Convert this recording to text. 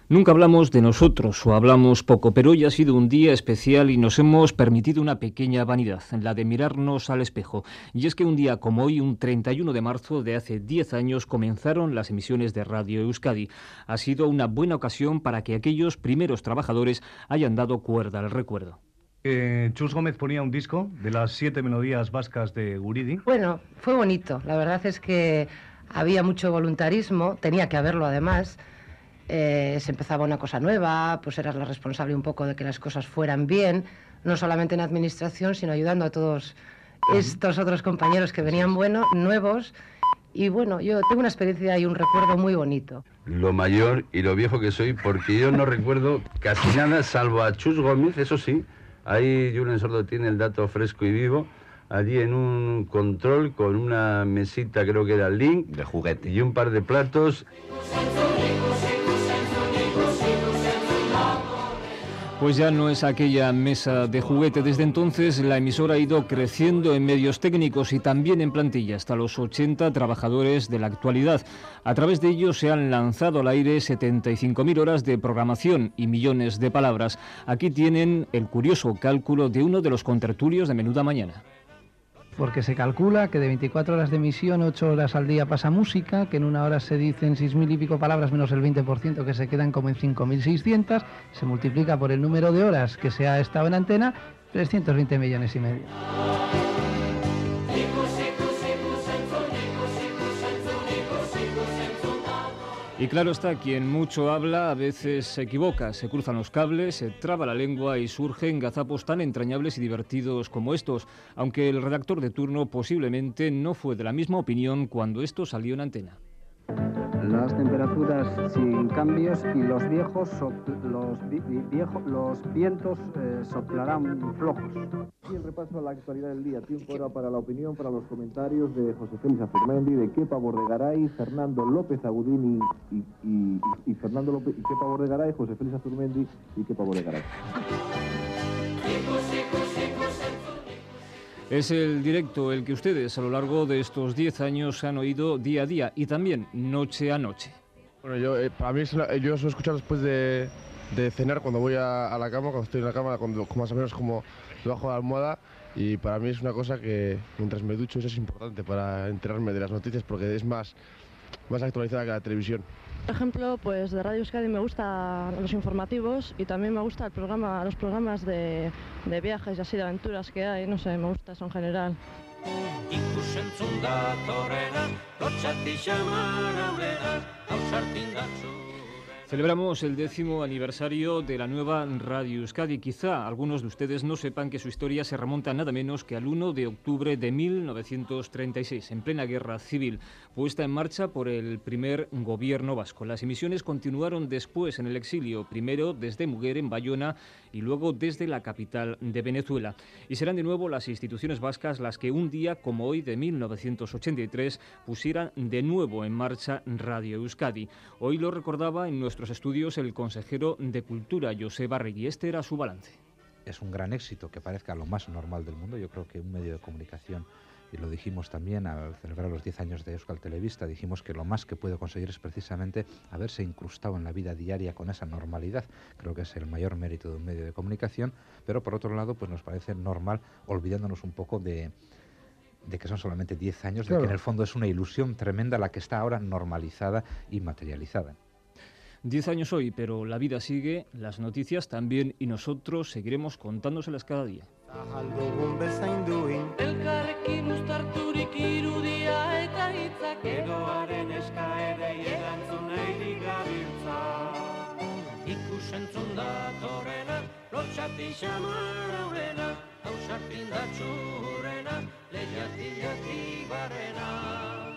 Nunca hablamos de nosotros o hablamos poco, pero hoy ha sido un día especial y nos hemos permitido una pequeña vanidad, la de mirarnos al espejo. Y es que un día como hoy, un 31 de marzo de hace 10 años, comenzaron las emisiones de Radio Euskadi. Ha sido una buena ocasión para que aquellos primeros trabajadores hayan dado cuerda al recuerdo. Chus Gómez ponía un disco de las 7 melodías vascas de Guridi. Bueno, fue bonito. La verdad es que había mucho voluntarismo, tenía que haberlo además. Se empezaba una cosa nueva, pues eras la responsable un poco de que las cosas fueran bien, no solamente en administración, sino ayudando a todos estos otros compañeros que venían nuevos. Y bueno, yo tengo una experiencia y un recuerdo muy bonito. Lo mayor y lo viejo que soy, porque yo no recuerdo casi nada, salvo a Chus Gómez, eso sí. Ahí Julen Sordo tiene el dato fresco y vivo. Allí en un control con una mesita, creo que era Link, de juguete y un par de platos. Pues ya no es aquella mesa de juguete. Desde entonces la emisora ha ido creciendo en medios técnicos y también en plantilla, hasta los 80 trabajadores de la actualidad. A través de ellos se han lanzado al aire 75.000 horas de programación y millones de palabras. Aquí tienen el curioso cálculo de uno de los contertulios de Menuda Mañana. Porque se calcula que de 24 horas de emisión, 8 horas al día pasa música, que en una hora se dicen 6.000 y pico palabras menos el 20% que se quedan como en 5.600, se multiplica por el número de horas que se ha estado en antena, 320 millones y medio. Y claro está, quien mucho habla a veces se equivoca, se cruzan los cables, se traba la lengua y surgen gazapos tan entrañables y divertidos como estos, aunque el redactor de turno posiblemente no fue de la misma opinión cuando esto salió en antena. Las temperaturas sin cambios y los vientos soplarán flojos. Y el repaso a la actualidad del día. Tiempo ahora para la opinión, para los comentarios de José Félix Azurmendi, de Kepa Bordegaray, Fernando López Agudín y Fernando López y Kepa Bordegaray, José Félix Azurmendi y Kepa Bordegaray. Es el directo el que ustedes a lo largo de estos 10 años han oído día a día y también noche a noche. Bueno, para mí yo suelo escuchar después de cenar, cuando voy a la cama, cuando estoy en la cama, cuando más o menos como debajo de la almohada, y para mí es una cosa que mientras me ducho eso es importante para enterarme de las noticias porque es más actualizada que la televisión. Por ejemplo, pues de Radio Euskadi me gustan los informativos y también me gusta los programas de viajes y así de aventuras que hay, no sé, me gusta eso en general. Celebramos el 10º aniversario de la nueva Radio Euskadi. Quizá algunos de ustedes no sepan que su historia se remonta nada menos que al 1 de octubre de 1936, en plena guerra civil, puesta en marcha por el primer gobierno vasco. Las emisiones continuaron después en el exilio, primero desde Muguer en Bayona y luego desde la capital de Venezuela. Y serán de nuevo las instituciones vascas las que un día como hoy de 1983 pusieran de nuevo en marcha Radio Euskadi. Hoy lo recordaba en nuestros estudios el consejero de Cultura, Joseba Arregui. Este era su balance. Es un gran éxito que parezca lo más normal del mundo. Yo creo que un medio de comunicación, y lo dijimos también al celebrar los 10 años de Euskal Telebista, dijimos que lo más que puede conseguir es precisamente haberse incrustado en la vida diaria con esa normalidad. Creo que es el mayor mérito de un medio de comunicación, pero por otro lado pues nos parece normal, olvidándonos un poco de que son solamente 10 años, claro, de que en el fondo es una ilusión tremenda la que está ahora normalizada y materializada. 10 años hoy, pero la vida sigue, las noticias también, y nosotros seguiremos contándoselas cada día. Elkarrekin uztarturik irudia eta hitzak eroaren eskaerei erantzuneirik gabiltza. Ikusentzun datorrena, lotxati xamar aurrena, hausartin da txurrena, lehiatik barrena.